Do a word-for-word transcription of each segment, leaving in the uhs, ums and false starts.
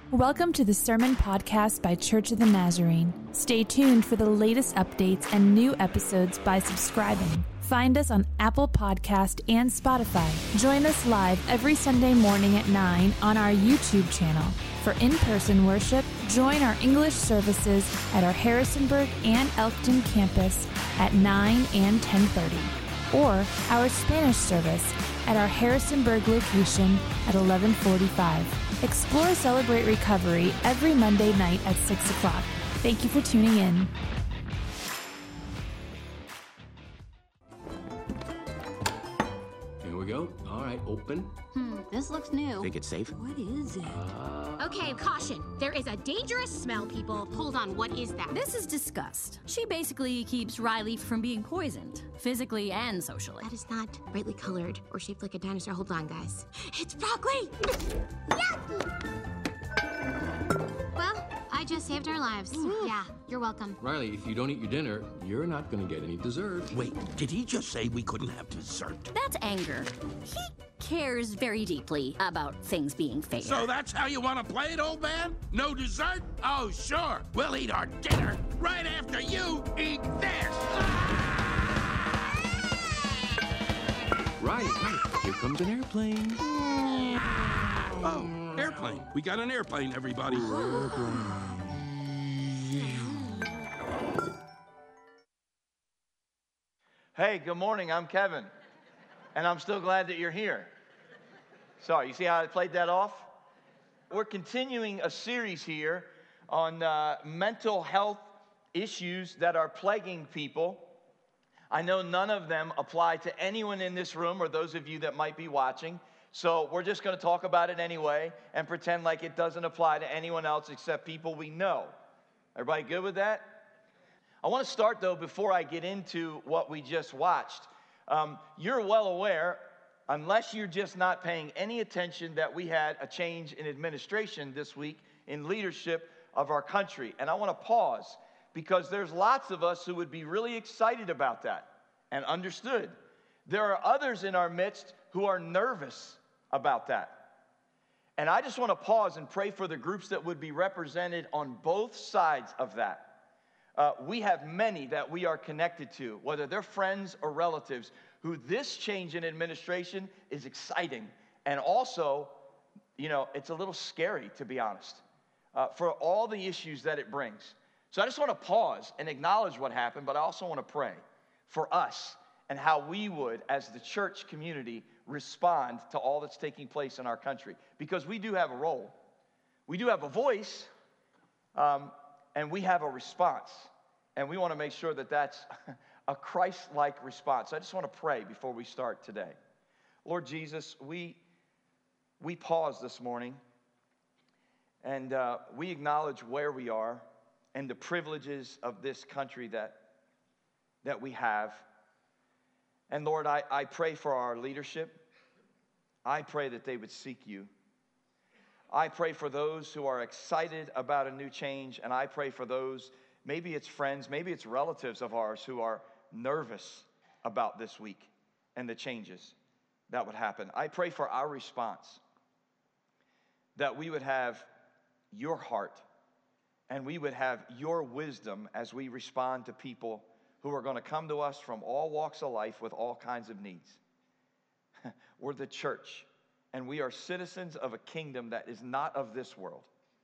Welcome to the Sermon Podcast by Church of the Nazarene. Stay tuned for the latest updates and new episodes by subscribing. Find us on Apple Podcast and Spotify. Join us live every Sunday morning at nine on our YouTube channel. For in-person worship, join our English services at our Harrisonburg and Elkton campus at nine and ten thirty, or our Spanish service at our Harrisonburg location at eleven forty-five. Explore Celebrate Recovery every Monday night at six o'clock. Thank you for tuning in. Here we go. All right, open. Hmm, this looks new. Think it's safe? What is it? Uh, Okay, caution. There is a dangerous smell, people. Hold on, what is that? This is disgust. She basically keeps Riley from being poisoned, physically and socially. That is not brightly colored or shaped like a dinosaur. Hold on, guys. It's broccoli! Yucky! Well, I just saved our lives. Yeah, you're welcome. Riley, if you don't eat your dinner, you're not going to get any dessert. Wait, did he just say we couldn't have dessert? That's anger. He cares very deeply about things being fair. So that's how you want to play it, old man? No dessert? Oh, sure. We'll eat our dinner right after you eat this. Riley, Riley, here comes an airplane. Oh, airplane. We got an airplane, everybody. Hey, good morning. I'm Kevin, and I'm still glad that you're here. Sorry, you see how I played that off? We're continuing a series here on uh, mental health issues that are plaguing people. I know none of them apply to anyone in this room or those of you that might be watching, so we're just going to talk about it anyway and pretend like it doesn't apply to anyone else except people we know. Everybody good with that? I want to start, though, before I get into what we just watched. Um, you're well aware, unless you're just not paying any attention, that we had a change in administration this week in leadership of our country. And I want to pause because there's lots of us who would be really excited about that and understood. There are others in our midst who are nervous about that. And I just want to pause and pray for the groups that would be represented on both sides of that. Uh, we have many that we are connected to, whether they're friends or relatives, who this change in administration is exciting. And also, you know, it's a little scary, to be honest, uh, for all the issues that it brings. So I just want to pause and acknowledge what happened, but I also want to pray for us and how we would, as the church community, respond to all that's taking place in our country. Because we do have a role. We do have a voice, um, and we have a response. And we want to make sure that that's a Christ-like response. I just want to pray before we start today. Lord Jesus, we, we pause this morning, and uh, we acknowledge where we are and the privileges of this country that, that we have. And Lord, I, I pray for our leadership. I pray that they would seek you. I pray for those who are excited about a new change, and I pray for those, maybe it's friends, maybe it's relatives of ours who are nervous about this week and the changes that would happen. I pray for our response, that we would have your heart and we would have your wisdom as we respond to people who are going to come to us from all walks of life with all kinds of needs. We're the church, and we are citizens of a kingdom that is not of this world.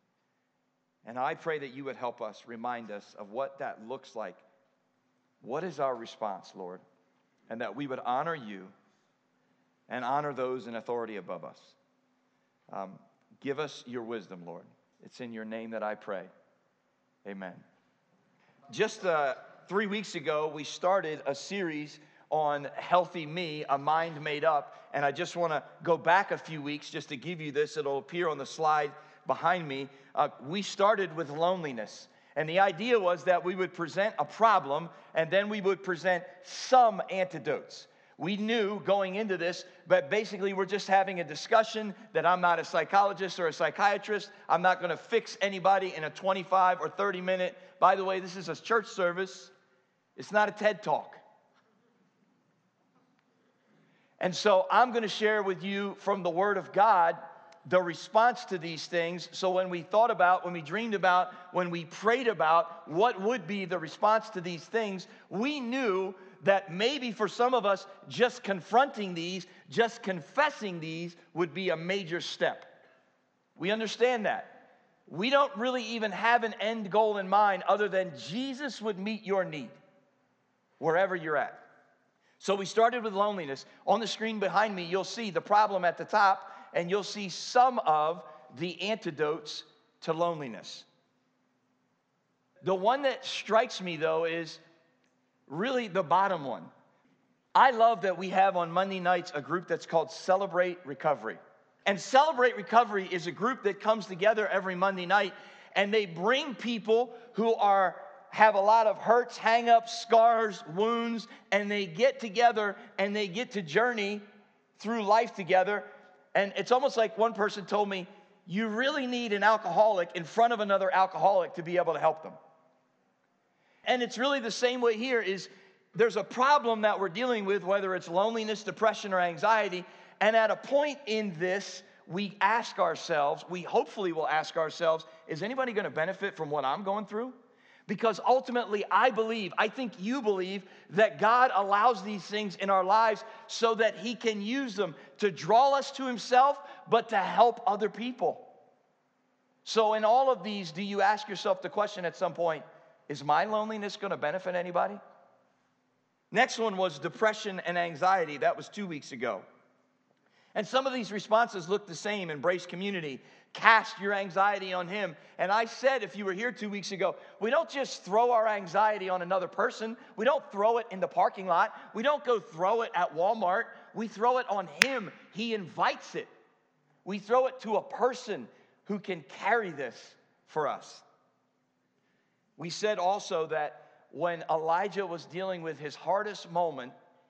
And I pray that you would help us, remind us of what that looks like. What is our response, Lord? And that we would honor you and honor those in authority above us. Um, give us your wisdom, Lord. It's in your name that I pray. Amen. Just uh, three weeks ago, we started a series on Healthy Me, A Mind Made Up. And I just want to go back a few weeks just to give you this. It'll appear on the slide behind me. Uh, we started with loneliness. And the idea was that we would present a problem and then we would present some antidotes. We knew going into this, but basically we're just having a discussion that I'm not a psychologist or a psychiatrist. I'm not going to fix anybody in a twenty-five or thirty minute. By the way, this is a church service. It's not a TED Talk. And so I'm going to share with you from the Word of God the response to these things. So when we thought about, when we dreamed about, when we prayed about what would be the response to these things, we knew that maybe for some of us, just confronting these, just confessing these would be a major step. We understand that. We don't really even have an end goal in mind other than Jesus would meet your need wherever you're at. So we started with loneliness. On the screen behind me, you'll see the problem at the top, and you'll see some of the antidotes to loneliness. The one that strikes me, though, is really the bottom one. I love that we have on Monday nights a group that's called Celebrate Recovery. And Celebrate Recovery is a group that comes together every Monday night, and they bring people who are have a lot of hurts, hang-ups, scars, wounds, and they get together and they get to journey through life together. And it's almost like one person told me, you really need an alcoholic in front of another alcoholic to be able to help them. And it's really the same way here is there's a problem that we're dealing with, whether it's loneliness, depression, or anxiety. And at a point in this, we ask ourselves, we hopefully will ask ourselves, is anybody going to benefit from what I'm going through? Because ultimately, I believe, I think you believe, that God allows these things in our lives so that he can use them to draw us to himself, but to help other people. So in all of these, do you ask yourself the question at some point, is my loneliness going to benefit anybody? Next one was depression and anxiety. That was two weeks ago. And some of these responses look the same. Embrace community. Cast your anxiety on him. And I said, if you were here two weeks ago, we don't just throw our anxiety on another person. We don't throw it in the parking lot. We don't go throw it at Walmart. We throw it on him. He invites it. We throw it to a person who can carry this for us. We said also that when Elijah was dealing with his hardest moment,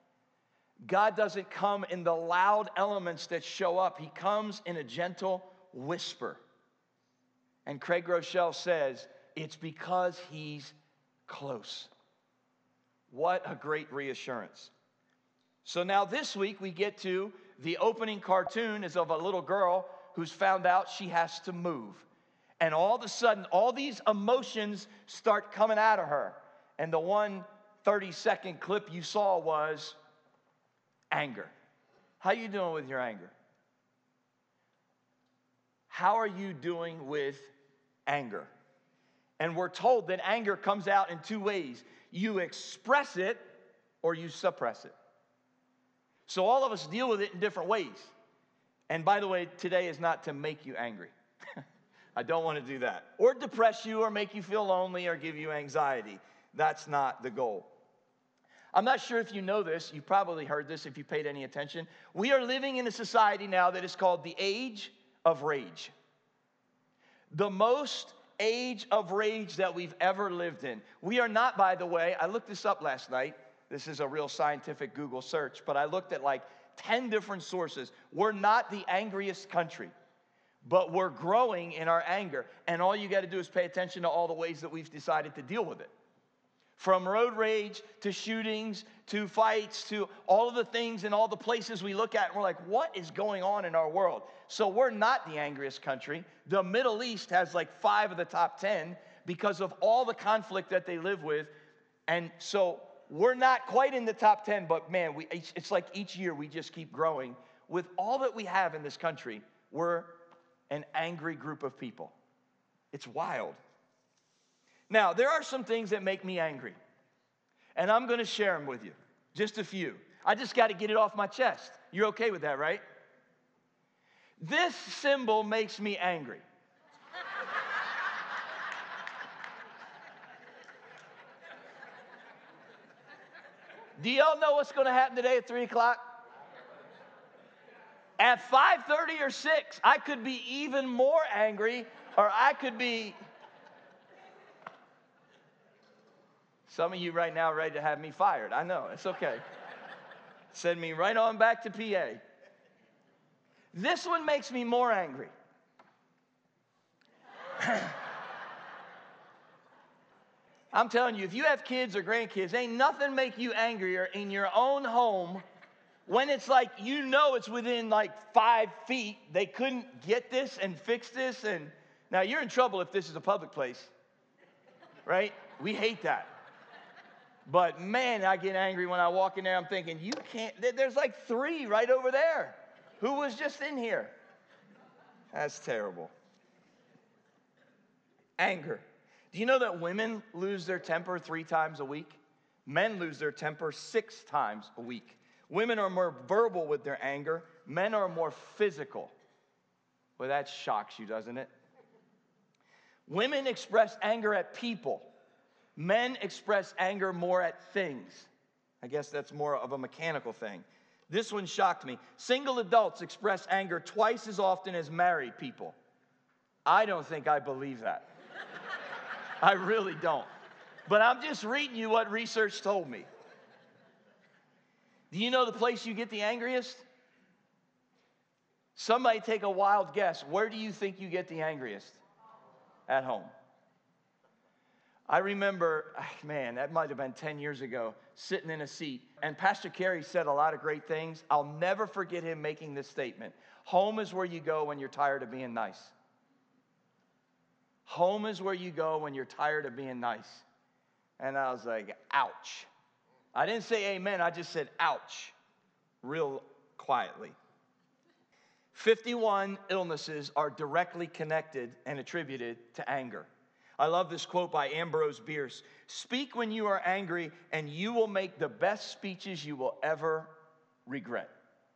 God doesn't come in the loud elements that show up. He comes in a gentle whisper. And Craig Rochelle says, it's because he's close. What a great reassurance. So now this week we get to the opening cartoon is of a little girl who's found out she has to move. And all of a sudden, all these emotions start coming out of her. And the one thirty-second clip you saw was anger. How you doing with your anger? How are you doing with anger? And we're told that anger comes out in two ways. You express it or you suppress it. So all of us deal with it in different ways. And by the way, today is not to make you angry. I don't want to do that. Or depress you or make you feel lonely or give you anxiety. That's not the goal. I'm not sure if you know this. You probably heard this if you paid any attention. We are living in a society now that is called the age of rage. The most age of rage that we've ever lived in. We are not, by the way, I looked this up last night. This is a real scientific Google search, but I looked at like ten different sources. We're not the angriest country, but we're growing in our anger. And all you got to do is pay attention to all the ways that we've decided to deal with it. From road rage to shootings to fights to all of the things and all the places we look at and we're like, what is going on in our world? So we're not the angriest country. The Middle East has like five of the top ten because of all the conflict that they live with. And so we're not quite in the top ten, but man, we, it's like each year we just keep growing. With all that we have in this country, we're an angry group of people. It's wild. Now, there are some things that make me angry, and I'm going to share them with you, just a few. I just got to get it off my chest. You're okay with that, right? This symbol makes me angry. Do y'all know what's going to happen today at three o'clock? At five thirty or six, I could be even more angry, or I could be... Some of you right now are ready to have me fired. I know, it's okay. Send me right on back to P A. This one makes me more angry. I'm telling you, if you have kids or grandkids, ain't nothing make you angrier in your own home When it's like, you know it's within like five feet, they couldn't get this and fix this. And now you're in trouble if this is a public place, right? We hate that. But man, I get angry when I walk in there. I'm thinking, you can't, there's like three right over there. Who was just in here? That's terrible. Anger. Do you know that women lose their temper three times a week? Men lose their temper six times a week. Women are more verbal with their anger. Men are more physical. Well, that shocks you, doesn't it? Women express anger at people. Men express anger more at things. I guess that's more of a mechanical thing. This one shocked me. Single adults express anger twice as often as married people. I don't think I believe that. I really don't. But I'm just reading you what research told me. Do you know the place you get the angriest? Somebody take a wild guess. Where do you think you get the angriest? At home. I remember, man, that might have been ten years ago, sitting in a seat, and Pastor Kerry said a lot of great things. I'll never forget him making this statement. Home is where you go when you're tired of being nice. Home is where you go when you're tired of being nice. And I was like, ouch. I didn't say amen, I just said ouch, real quietly. fifty-one illnesses are directly connected and attributed to anger. I love this quote by Ambrose Bierce. Speak when you are angry, and you will make the best speeches you will ever regret.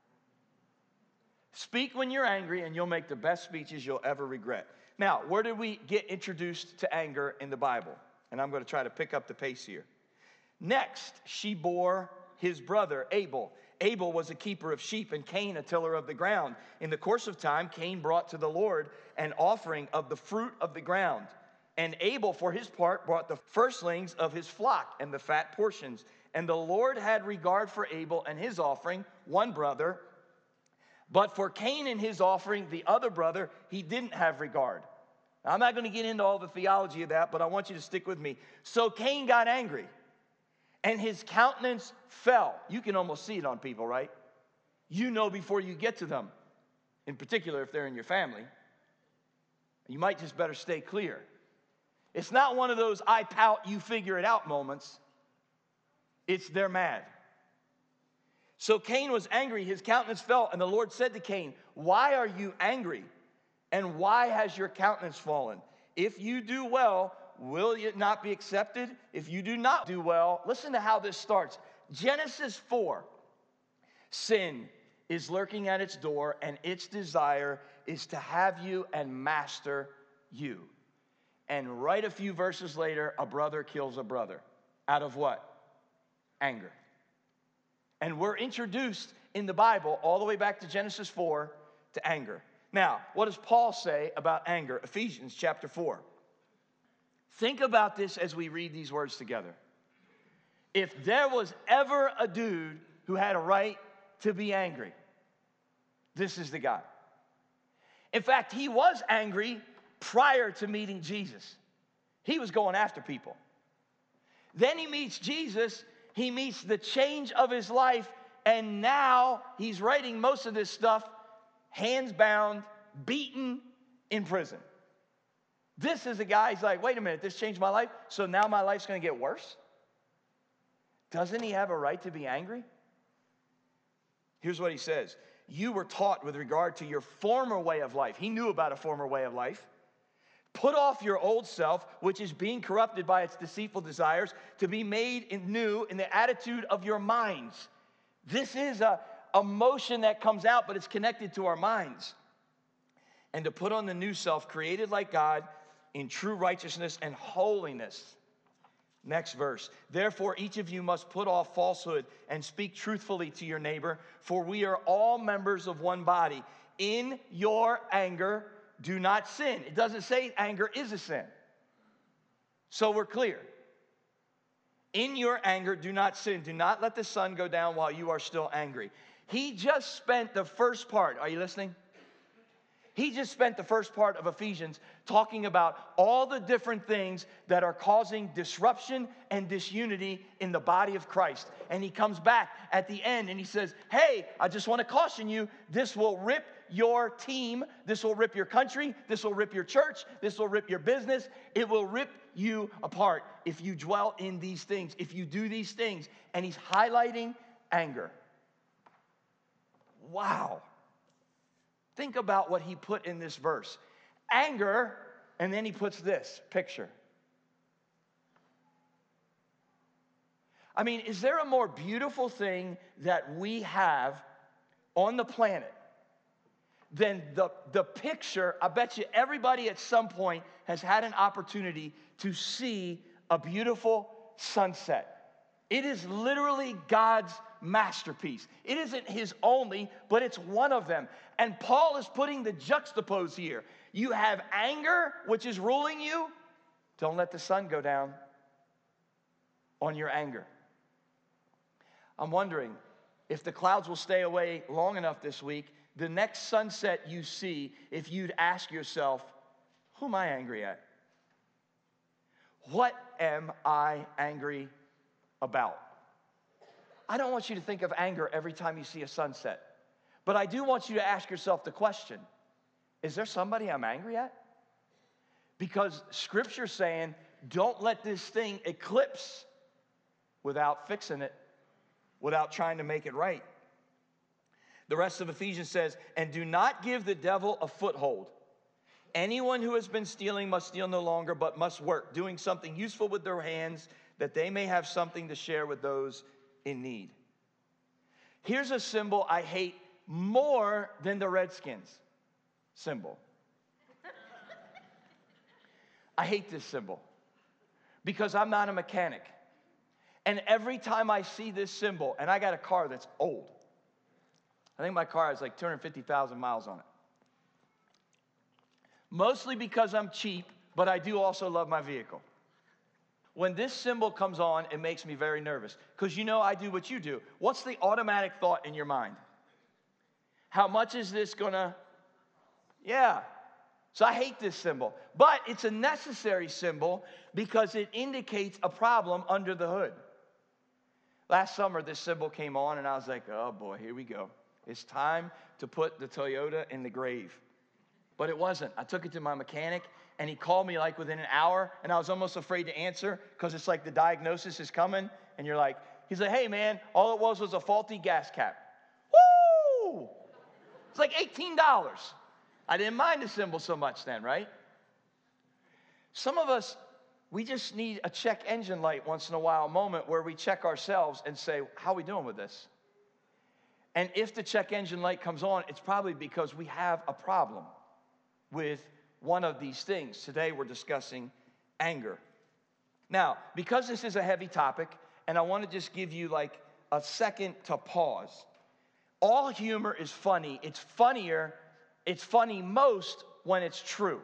Speak when you're angry, and you'll make the best speeches you'll ever regret. Now, where did we get introduced to anger in the Bible? And I'm going to try to pick up the pace here. Next, she bore his brother Abel. Abel was a keeper of sheep, and Cain a tiller of the ground. In the course of time, Cain brought to the Lord an offering of the fruit of the ground. And Abel, for his part, brought the firstlings of his flock and the fat portions. And the Lord had regard for Abel and his offering, one brother. But for Cain and his offering, the other brother, he didn't have regard. Now, I'm not going to get into all the theology of that, but I want you to stick with me. So Cain got angry, and his countenance fell. You can almost see it on people, right? You know before you get to them, in particular if they're in your family. You might just better stay clear. It's not one of those I pout, you figure it out moments. It's they're mad. So Cain was angry, his countenance fell, and the Lord said to Cain, why are you angry? And why has your countenance fallen? If you do well, will it not be accepted? If you do not do well, listen to how this starts. Genesis four, sin is lurking at its door, and its desire is to have you and master you. And right a few verses later, a brother kills a brother. Out of what? Anger. And we're introduced in the Bible all the way back to Genesis four to anger. Now, what does Paul say about anger? Ephesians chapter four. Think about this as we read these words together. If there was ever a dude who had a right to be angry, this is the guy. In fact, he was angry prior to meeting Jesus. He was going after people. Then he meets Jesus, he meets the change of his life, and now he's writing most of this stuff hands bound, beaten, in prison. This is a guy, he's like, wait a minute, this changed my life, so now my life's going to get worse? Doesn't he have a right to be angry? Here's what he says. You were taught with regard to your former way of life. He knew about a former way of life. Put off your old self, which is being corrupted by its deceitful desires, to be made new in the attitude of your minds. This is a emotion that comes out, but it's connected to our minds. And to put on the new self, created like God, in true righteousness and holiness. Next verse. Therefore, each of you must put off falsehood and speak truthfully to your neighbor, for we are all members of one body. In your anger, do not sin. It doesn't say anger is a sin. So we're clear. In your anger, do not sin. Do not let the sun go down while you are still angry. He just spent the first part. Are you listening? He just spent the first part of Ephesians talking about all the different things that are causing disruption and disunity in the body of Christ. And he comes back at the end and he says, hey, I just want to caution you, this will rip your team, this will rip your country, this will rip your church, this will rip your business. It will rip you apart if you dwell in these things, if you do these things. And he's highlighting anger. Wow. Think about what he put in this verse. Anger, and then he puts this picture. I mean, is there a more beautiful thing that we have on the planet than the, the picture? I bet you everybody at some point has had an opportunity to see a beautiful sunset. It is literally God's masterpiece. It isn't his only, but it's one of them. And Paul is putting the juxtapose here. You have anger, which is ruling you. Don't let the sun go down on your anger. I'm wondering if the clouds will stay away long enough this week, the next sunset you see, if you'd ask yourself, who am I angry at? What am I angry about? I don't want you to think of anger every time you see a sunset, but I do want you to ask yourself the question, is there somebody I'm angry at? Because Scripture's saying, don't let this thing eclipse without fixing it, without trying to make it right. The rest of Ephesians says, and do not give the devil a foothold. Anyone who has been stealing must steal no longer, but must work, doing something useful with their hands, that they may have something to share with those in need. Here's a symbol I hate more than the Redskins symbol. I hate this symbol because I'm not a mechanic. And every time I see this symbol, and I got a car that's old. I think my car has like two hundred fifty thousand miles on it. Mostly because I'm cheap, but I do also love my vehicle. When this symbol comes on, it makes me very nervous. Because you know I do what you do. What's the automatic thought in your mind? How much is this gonna? Yeah. So I hate this symbol. But it's a necessary symbol because it indicates a problem under the hood. Last summer, this symbol came on, and I was like, oh boy, here we go. It's time to put the Toyota in the grave. But it wasn't. I took it to my mechanic, and he called me like within an hour, and I was almost afraid to answer because it's like the diagnosis is coming, and you're like, he's like, hey, man, all it was was a faulty gas cap. Woo! It's like eighteen dollars. I didn't mind the symbol so much then, right? Some of us, we just need a check engine light once in a while moment where we check ourselves and say, how are we doing with this? And if the check engine light comes on, it's probably because we have a problem with one of these things. Today we're discussing anger. Now, because this is a heavy topic, and I want to just give you like a second to pause. All humor is funny. It's funnier, it's funny most when it's true.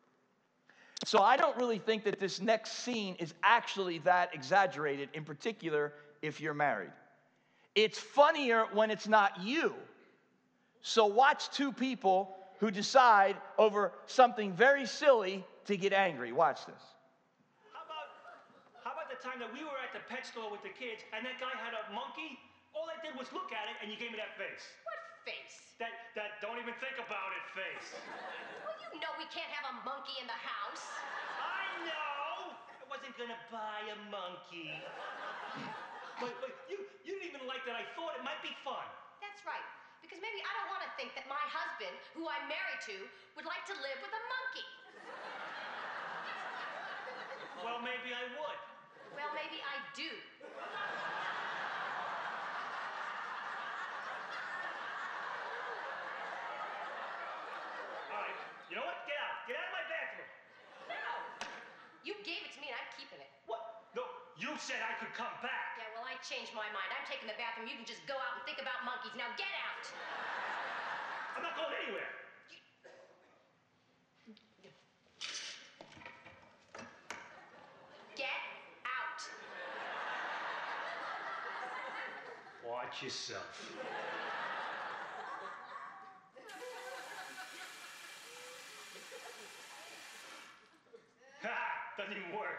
So I don't really think that this next scene is actually that exaggerated, in particular if you're married. It's funnier when it's not you. So watch two people who decide over something very silly to get angry. Watch this. How about, how about the time that we were at the pet store with the kids and that guy had a monkey? All I did was look at it and you gave me that face. What face? That, that don't even think about it face. Well, you know we can't have a monkey in the house. I know! I wasn't gonna buy a monkey. But, but you, you didn't even like that I thought it might be fun. That's right. Because maybe I don't want to think that my husband, who I'm married to, would like to live with a monkey. Well, maybe I would. Well, maybe I do. All right, you know what? Get out. Get out of my bathroom. No! You gave it to me and I'm keeping it. What? No, you said I could come back. Yeah, well, I changed my mind. I'm taking the bathroom. You can just go out and think about monkeys. Now get out! I'm not going anywhere. Get out! Watch. Watch yourself. doesn't even work.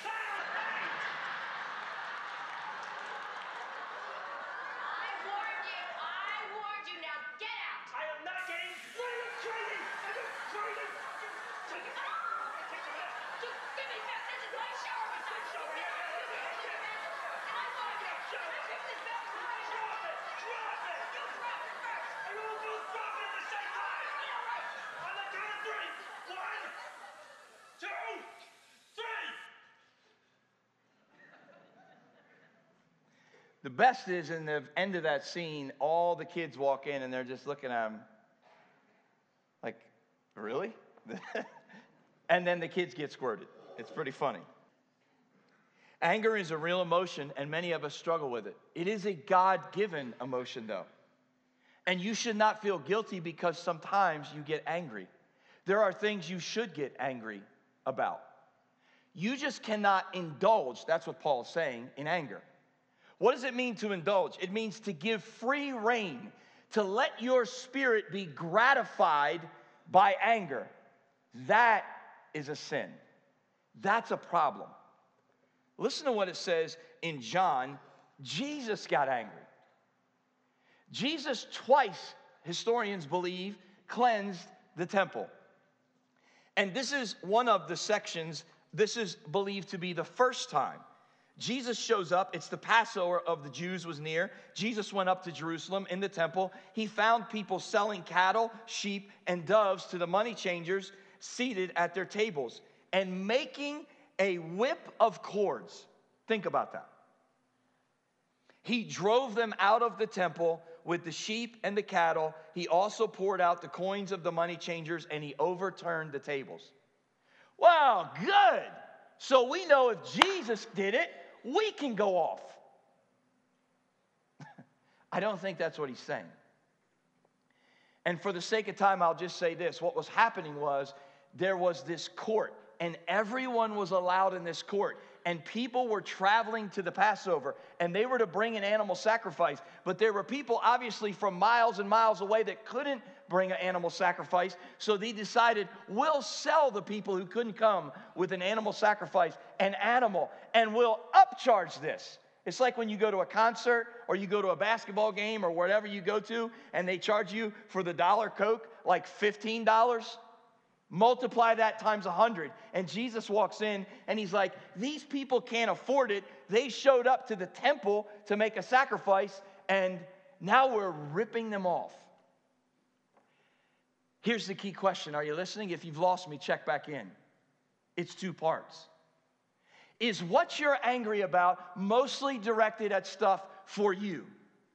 I warned you. I warned you. Now get out. I am not getting. What are you crazy? Are you crazy? Take it. Take it out. Just give me that. This is my shower. It's not Shower here. And I want you. I picked this belt from my shower. Drop it. Drop it. You drop it first. And we'll both drop it at the same time. All right. On the count of three. One, two, three. The best is in the end of that scene, all the kids walk in and they're just looking at him like, really? And then the kids get squirted. It's pretty funny. Anger is a real emotion, and many of us struggle with it. It is a God-given emotion, though. And you should not feel guilty because sometimes you get angry. There are things you should get angry about. You just cannot indulge, that's what Paul is saying, in anger. What does it mean to indulge? It means to give free rein, to let your spirit be gratified by anger. That is a sin. That's a problem. Listen to what it says in John. Jesus got angry. Jesus twice, historians believe, cleansed the temple. And this is one of the sections, this is believed to be the first time. Jesus shows up. It's the Passover of the Jews was near. Jesus went up to Jerusalem in the temple. He found people selling cattle, sheep, and doves to the money changers seated at their tables and making a whip of cords. Think about that. He drove them out of the temple with the sheep and the cattle. He also poured out the coins of the money changers, and he overturned the tables. Well, good. So we know if Jesus did it, we can go off. I don't think that's what he's saying. And for the sake of time, I'll just say this. What was happening was there was this court, and everyone was allowed in this court. And people were traveling to the Passover, and they were to bring an animal sacrifice. But there were people, obviously, from miles and miles away that couldn't bring an animal sacrifice. So they decided, we'll sell the people who couldn't come with an animal sacrifice an animal, and we'll upcharge this. It's like when you go to a concert or you go to a basketball game or whatever you go to, and they charge you for the dollar Coke like fifteen dollars. Multiply that times one hundred. And Jesus walks in and he's like, these people can't afford it. They showed up to the temple to make a sacrifice, and now we're ripping them off. Here's the key question. Are you listening? If you've lost me, check back in. It's two parts. Is what you're angry about mostly directed at stuff for you?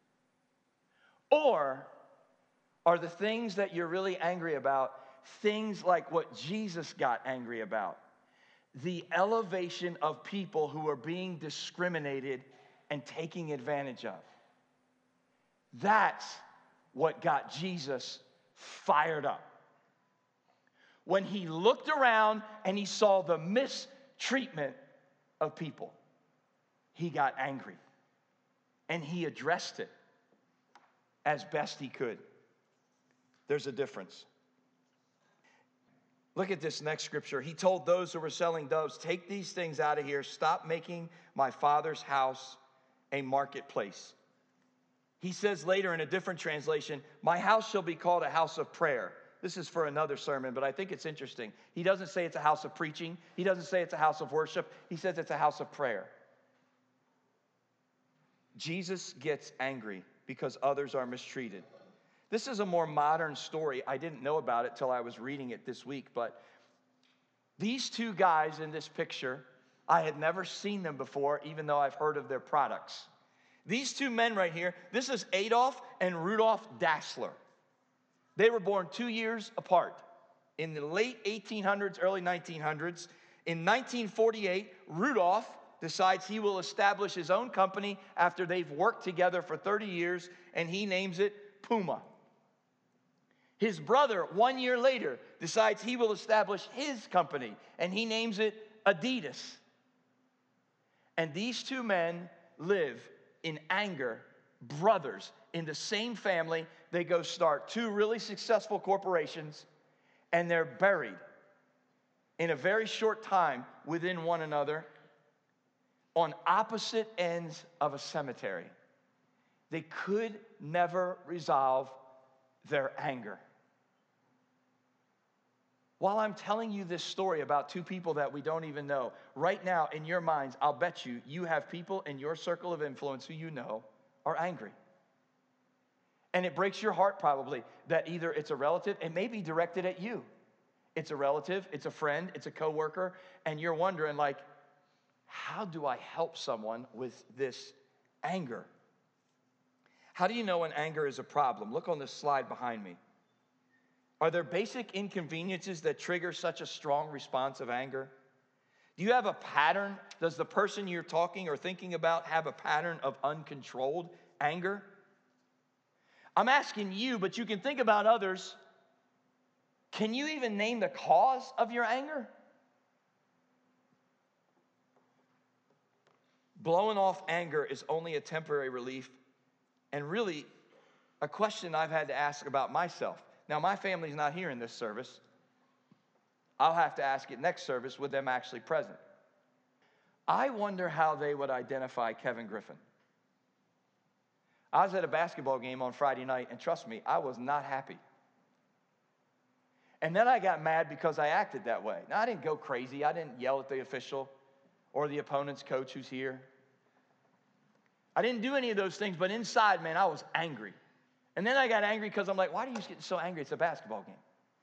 Or are the things that you're really angry about things like what Jesus got angry about? The elevation of people who are being discriminated and taking advantage of. That's what got Jesus fired up. When he looked around and he saw the mistreatment of people, he got angry. And he addressed it as best he could. There's a difference. Look at this next scripture. He told those who were selling doves, take these things out of here. Stop making my Father's house a marketplace. He says later in a different translation, my house shall be called a house of prayer. This is for another sermon, but I think it's interesting. He doesn't say it's a house of preaching. He doesn't say it's a house of worship. He says it's a house of prayer. Jesus gets angry because others are mistreated. This is a more modern story. I didn't know about it till I was reading it this week, but these two guys in this picture, I had never seen them before, even though I've heard of their products. These two men right here, this is Adolf and Rudolf Dassler. They were born two years apart in the late eighteen hundreds, early nineteen hundreds. In nineteen forty-eight, Rudolf decides he will establish his own company after they've worked together for thirty years, and he names it Puma. His brother, one year later, decides he will establish his company, and he names it Adidas. And these two men live in anger, brothers, in the same family. They go start two really successful corporations, and they're buried. in a very short time within one another on opposite ends of a cemetery. They could never resolve their anger. While I'm telling you this story about two people that we don't even know, right now in your minds, I'll bet you, you have people in your circle of influence who you know are angry. And it breaks your heart probably that either it's a relative, it may be directed at you. It's a relative, it's a friend, it's a coworker, and you're wondering like, how do I help someone with this anger? How do you know when anger is a problem? Look on this slide behind me. Are there basic inconveniences that trigger such a strong response of anger? Do you have a pattern? Does the person you're talking or thinking about have a pattern of uncontrolled anger? I'm asking you, but you can think about others. Can you even name the cause of your anger? Blowing off anger is only a temporary relief, and really a question I've had to ask about myself. Now, my family's not here in this service. I'll have to ask it next service with them actually present. I wonder how they would identify Kevin Griffin. I was at a basketball game on Friday night, and trust me, I was not happy. And then I got mad because I acted that way. Now, I didn't go crazy. I didn't yell at the official or the opponent's coach who's here. I didn't do any of those things, but inside, man, I was angry. And then I got angry because I'm like, why do you get so angry? It's a basketball game.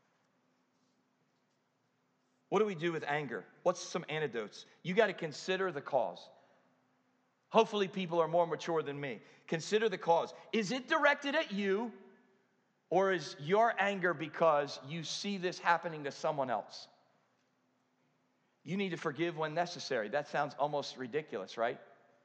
What do we do with anger? What's some antidotes? You got to consider the cause. Hopefully people are more mature than me. Consider the cause. Is it directed at you, or is your anger because you see this happening to someone else? You need to forgive when necessary. That sounds almost ridiculous, right?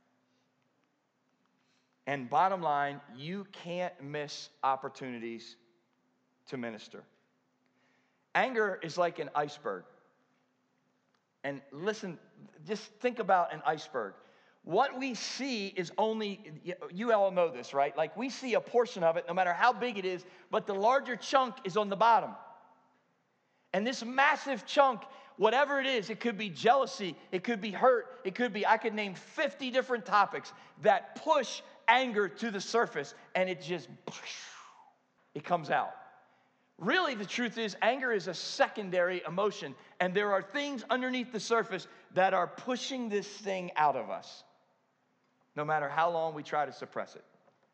And bottom line, you can't miss opportunities to minister. Anger is like an iceberg. And listen, just think about an iceberg. What we see is only, you all know this, right? Like we see a portion of it, no matter how big it is, but the larger chunk is on the bottom. And this massive chunk, whatever it is, it could be jealousy, it could be hurt, it could be, I could name fifty different topics that push anger to the surface, and it just, it comes out. Really, the truth is, anger is a secondary emotion, and there are things underneath the surface that are pushing this thing out of us, no matter how long we try to suppress it.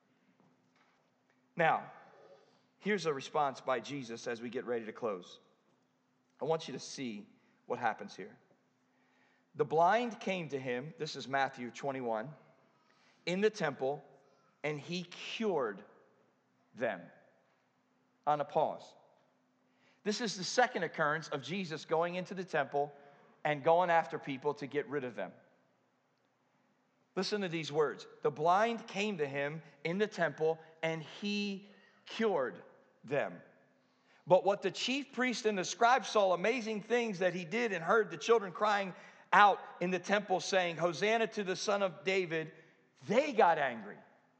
Now, here's a response by Jesus as we get ready to close. I want you to see what happens here. The blind came to him, this is Matthew twenty-one, in the temple, and he cured them. On a pause. This is the second occurrence of Jesus going into the temple and going after people to get rid of them. Listen to these words. The blind came to him in the temple, and he cured them. But what the chief priest and the scribes saw amazing things that he did, and heard the children crying out in the temple saying, Hosanna to the Son of David, they got angry.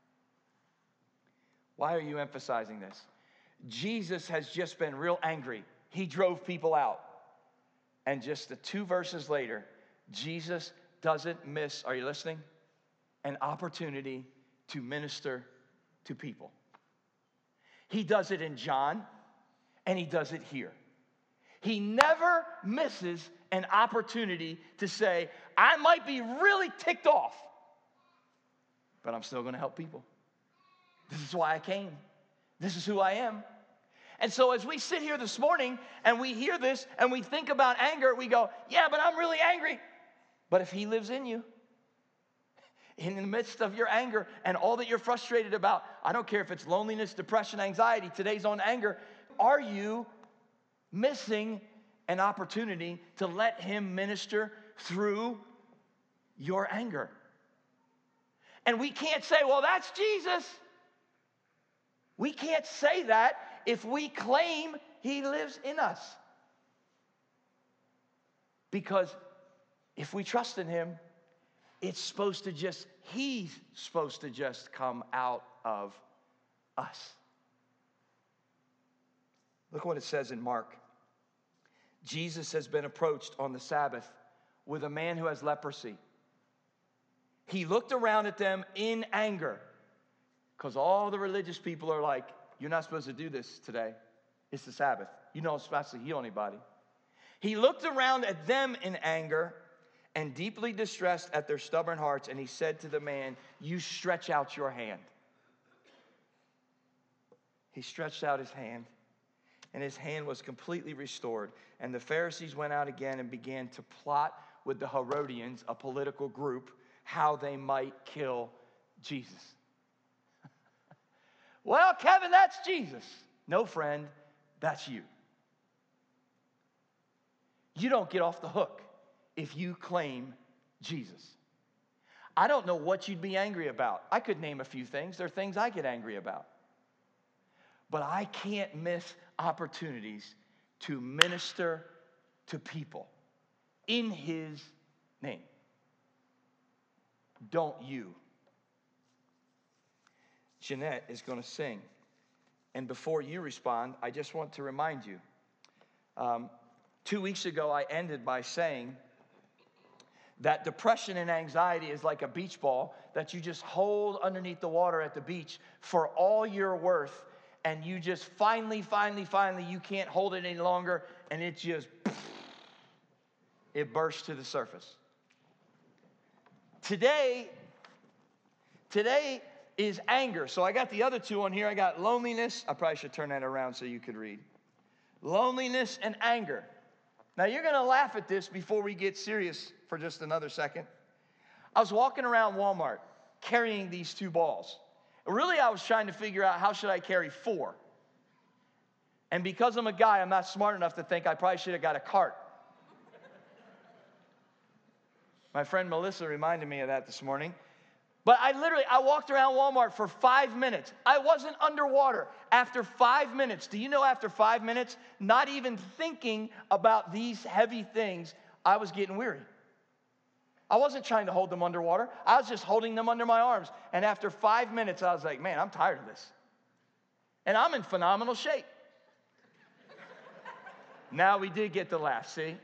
Why are you emphasizing this? Jesus has just been real angry. He drove people out. And just the two verses later, Jesus doesn't miss, are you listening? An opportunity to minister to people. He does it in John, and he does it here. He never misses an opportunity to say, I might be really ticked off, but I'm still going to help people. This is why I came. This is who I am. And so as we sit here this morning and we hear this and we think about anger, we go, yeah, but I'm really angry. But if he lives in you, in the midst of your anger and all that you're frustrated about, I don't care if it's loneliness, depression, anxiety, today's on anger, are you missing an opportunity to let him minister through your anger? And we can't say, well, that's Jesus. We can't say that if we claim he lives in us. Because if we trust in him, it's supposed to just, he's supposed to just come out of us. Look what it says in Mark. Jesus has been approached on the Sabbath with a man who has leprosy. He looked around at them in anger because all the religious people are like, you're not supposed to do this today. It's the Sabbath. You know, supposed to heal anybody. He looked around at them in anger and deeply distressed at their stubborn hearts, and he said to the man, you stretch out your hand. He stretched out his hand, and his hand was completely restored. And the Pharisees went out again and began to plot with the Herodians, a political group, how they might kill Jesus. Well, Kevin, that's Jesus. No, friend, that's you. You don't get off the hook if you claim Jesus. I don't know what you'd be angry about. I could name a few things. There are things I get angry about. But I can't miss opportunities to minister to people in his name. Don't you? Jeanette is going to sing. And before you respond, I just want to remind you, um, two weeks ago I ended by saying that depression and anxiety is like a beach ball that you just hold underneath the water at the beach for all you're worth, and you just finally, finally, finally, you can't hold it any longer, and it just, it bursts to the surface. Today, today is anger. So I got the other two on here. I got loneliness. I probably should turn that around so you could read. Loneliness and anger. Now, you're going to laugh at this before we get serious for just another second. I was walking around Walmart carrying these two balls. Really, I was trying to figure out how should I carry four. And because I'm a guy, I'm not smart enough to think I probably should have got a cart. My friend Melissa reminded me of that this morning. But I literally, I walked around Walmart for five minutes. I wasn't underwater. After five minutes, do you know after five minutes, not even thinking about these heavy things, I was getting weary. I wasn't trying to hold them underwater. I was just holding them under my arms. And after five minutes, I was like, man, I'm tired of this. And I'm in phenomenal shape. Now we did get the laugh, see?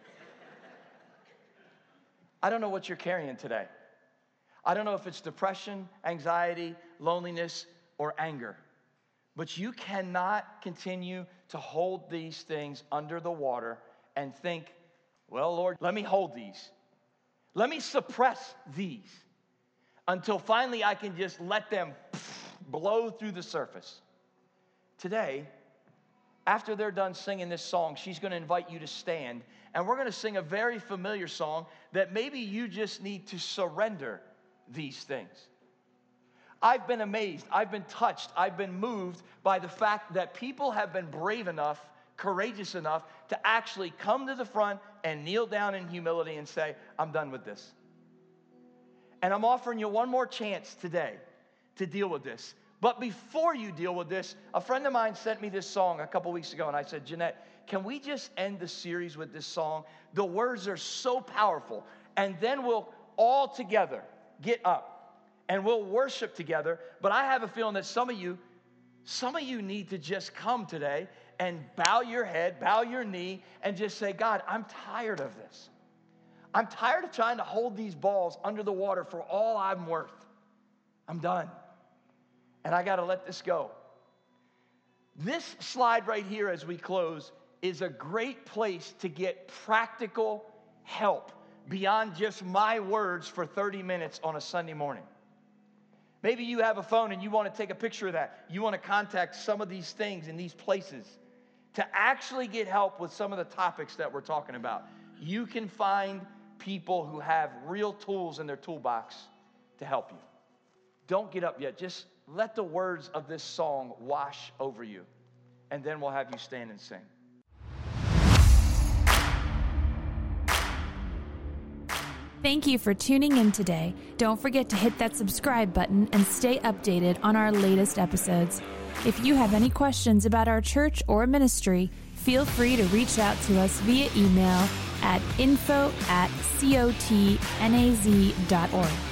I don't know what you're carrying today. I don't know if it's depression, anxiety, loneliness, or anger. But you cannot continue to hold these things under the water and think, well, Lord, let me hold these. Let me suppress these until finally I can just let them blow through the surface. Today, after they're done singing this song, she's going to invite you to stand, and we're going to sing a very familiar song that maybe you just need to surrender these things. I've been amazed, I've been touched, I've been moved by the fact that people have been brave enough, courageous enough to actually come to the front and kneel down in humility and say, I'm done with this. And I'm offering you one more chance today to deal with this. But before you deal with this, a friend of mine sent me this song a couple weeks ago, and I said, Jeanette, can we just end the series with this song? The words are so powerful. And then we'll all together get up and we'll worship together. But I have a feeling that some of you, some of you need to just come today and bow your head, bow your knee, and just say, God, I'm tired of this. I'm tired of trying to hold these balls under the water for all I'm worth. I'm done. And I got to let this go. This slide right here as we close is a great place to get practical help beyond just my words for thirty minutes on a Sunday morning. Maybe you have a phone and you want to take a picture of that. You want to contact some of these things in these places to actually get help with some of the topics that we're talking about. You can find people who have real tools in their toolbox to help you. Don't get up yet. Just let the words of this song wash over you, and then we'll have you stand and sing. Thank you for tuning in today. Don't forget to hit that subscribe button and stay updated on our latest episodes. If you have any questions about our church or ministry, feel free to reach out to us via email at info at cotnaz dot org.